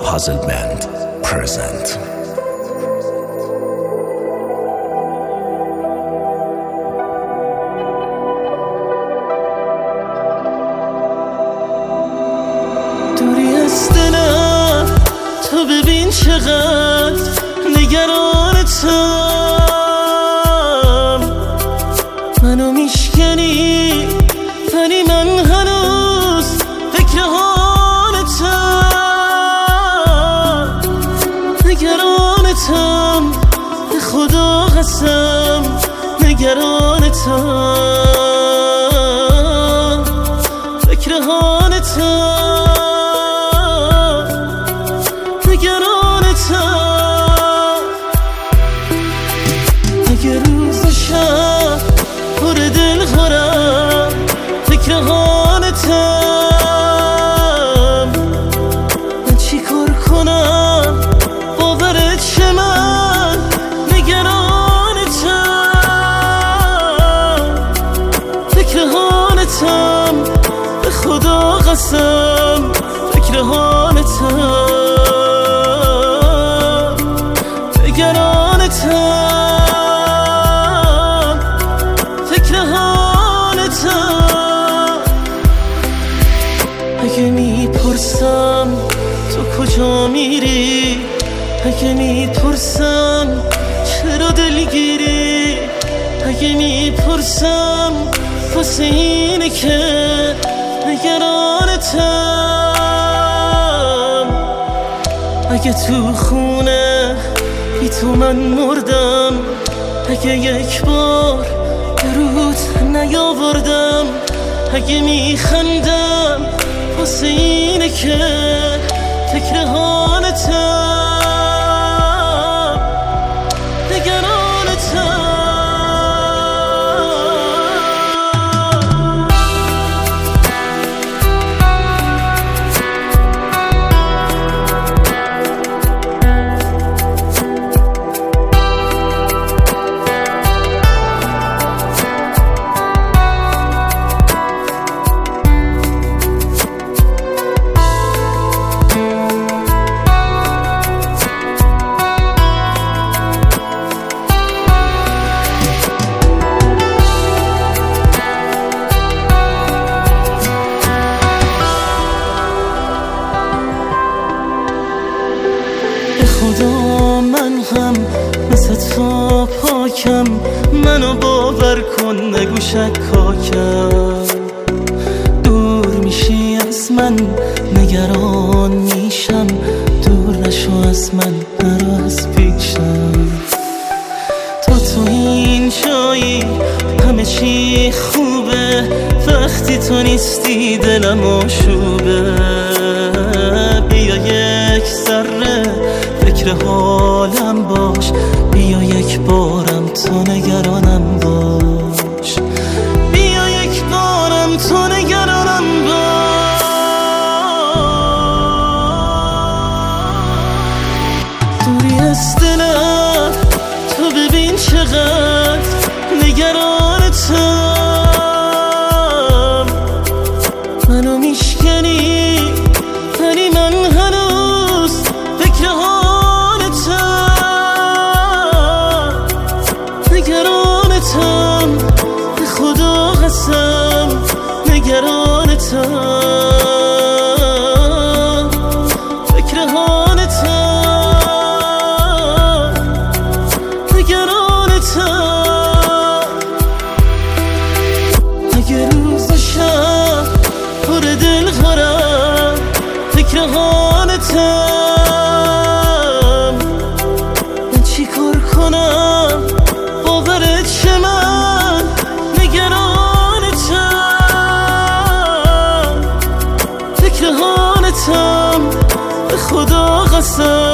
Puzzle Band present. دوری از دلم تو ببین چقدر نگرانتم، منو میشکنی ولی من هنوز فکر حالتم، نگرانتم به خدا قسم، نگرانتم فکر حالتم، نگرانتم. اگه روز و شب پر دل خورم فکر حالتم، من چی کار کنم باورت شه من نگرانتم، فکر حالتم به خدا قسم، فکر حالتم، نگرانتم فکر حالتم. اگه میپرسم تو کجا میری، اگه میپرسم چرا دلگیری، اگه میپرسم واسه اینه که نگرانتم. اگه تو خونه بی تو من مردم، اگه یک بار درود نیاوردم، اگه میخندم واسه اینه که فکر حالتم، نگرانتم. خدا من هم مثل تو پاکم، منو باور کن نگو شکاکم. دور میشی از من نگران میشم، دور نشو از من نرو از پیشم. تو این جایی همه چی خوبه، وقتی تو نیستی دلم آشوبه. بیا یک ذره فکر حالم باش، بیا یک بارم تو نگرانم باش، بیا یک بارم تو نگرانم باش. دوری از دلم تو ببین چقدر نگرانتم، منو میشکنی ولی من هنوز فکر حالتم، نگرانتم به خدا قسم، نگرانتم فکر حالتم، نگرانتم. اگه روز و شب پر دل خورم فکر حالتم، من چی کار کنم باورت شه من نگرانتم، فکر حالتم به خدا قسم.